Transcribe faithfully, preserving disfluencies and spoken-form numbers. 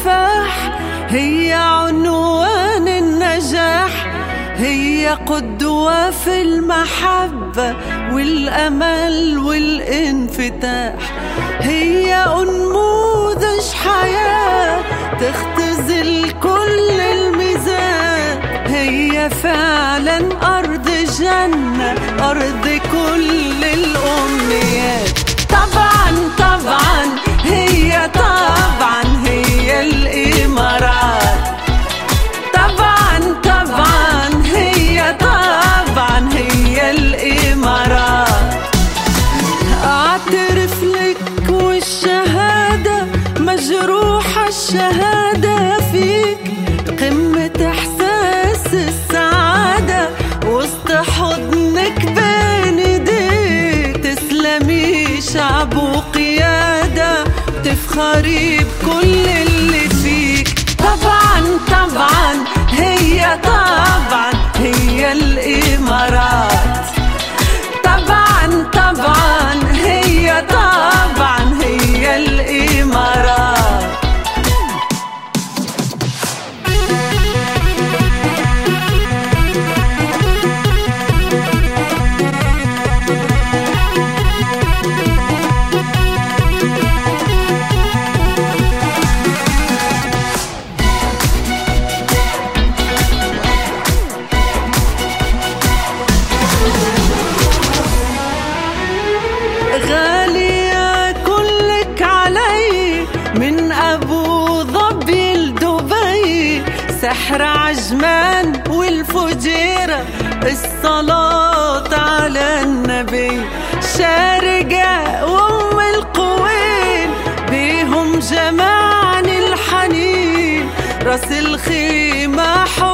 كفاح، هي عنوان النجاح، هي قدوة في المحبة والأمل والانفتاح، هي أنموذج حياة تختزل كل الميزان، هي فعلا أرض جنة، أرض كل الأمنيات. طبعا طبعا هي طبعا هي الإمارات، طبعا طبعا هي طبعا هي الإمارات. أعترف لك والشهادة مجروحة، الشهادة فيك قمة إحساس السعادة وسط حضنك بين ايديك. تسلمي شعب وقيادة، تفخري بكل اللي فيك. طبعا طبعا هي طبعا هي الإمارات، طبعا طبعا هي طبعا هي الإمارات. غالية كلك علي من أبو ظبي لدبي، سحر عجمان والفجيرة، الصلاة على النبي. شارقة وأم القوين بيهم جمعني الحنين، راس الخيمة